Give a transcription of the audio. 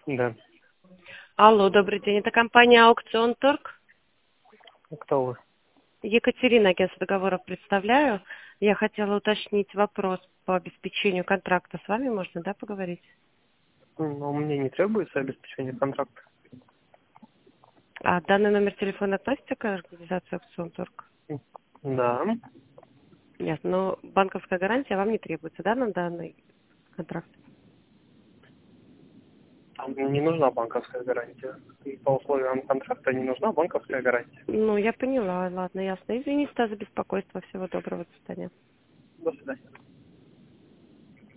Да. Алло, добрый день. Это компания Аукцион Торг. Кто вы? Екатерина, агентство договоров представляю. Я хотела уточнить вопрос по обеспечению контракта. С вами можно, да, поговорить? Но мне не требуется обеспечение контракта. А данный номер телефона относится к организации Аукцион Торг? Да. Нет, но банковская гарантия вам не требуется, да, на данный контракт? Там не нужна банковская гарантия. И по условиям контракта не нужна банковская гарантия. Ну, я поняла, ладно, ясно. Извините за беспокойство. Всего доброго, до свидания. До свидания.